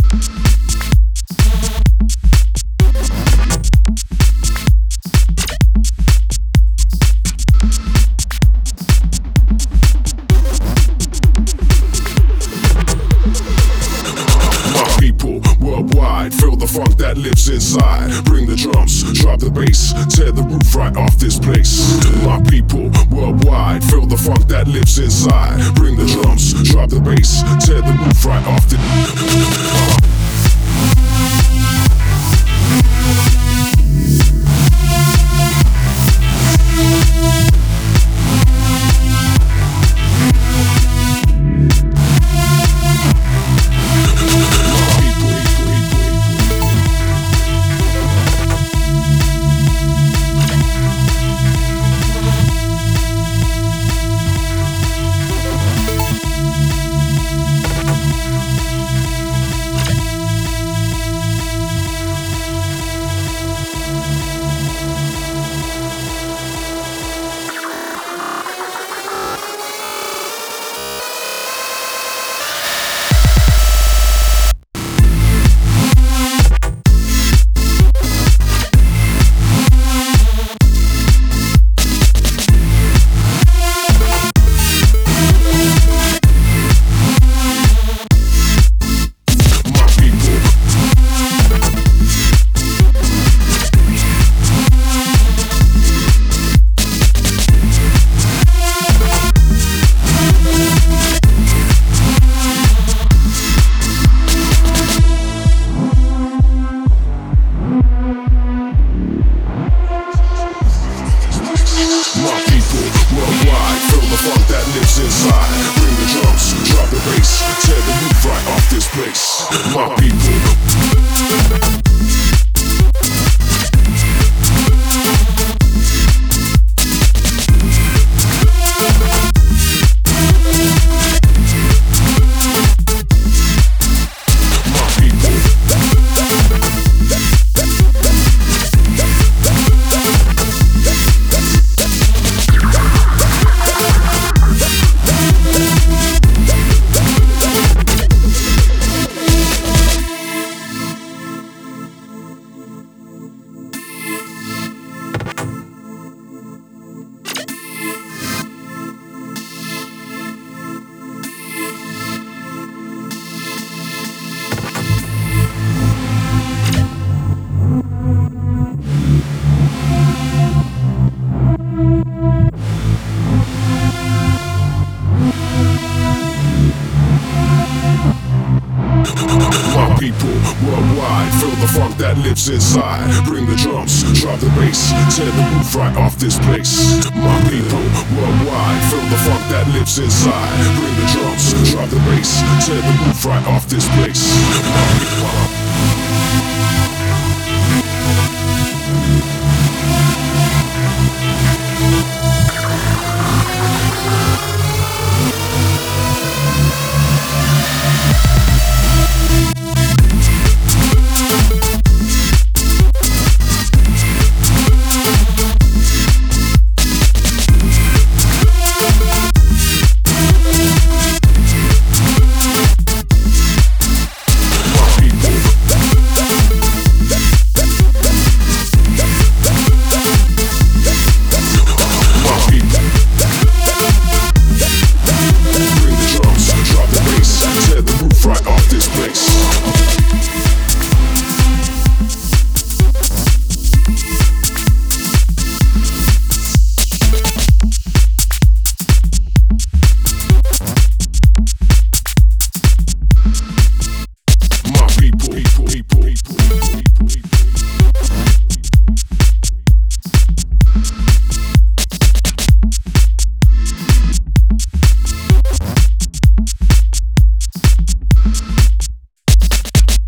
Worldwide, feel the funk that lives inside. Bring the drums, drop the bass, tear the roof right off this place. My people, worldwide, feel the funk that lives inside. Bring the drums, drop the bass, tear the roof right off the inside. Bring the drums, drop the bass, tear the roof right off this place. My people. People worldwide, feel the funk that lives inside. Bring the drums, drop the bass, tear the roof right off this place. My people worldwide, feel the funk that lives inside. Bring the drums, drop the bass, tear the roof right off this place. My people. People.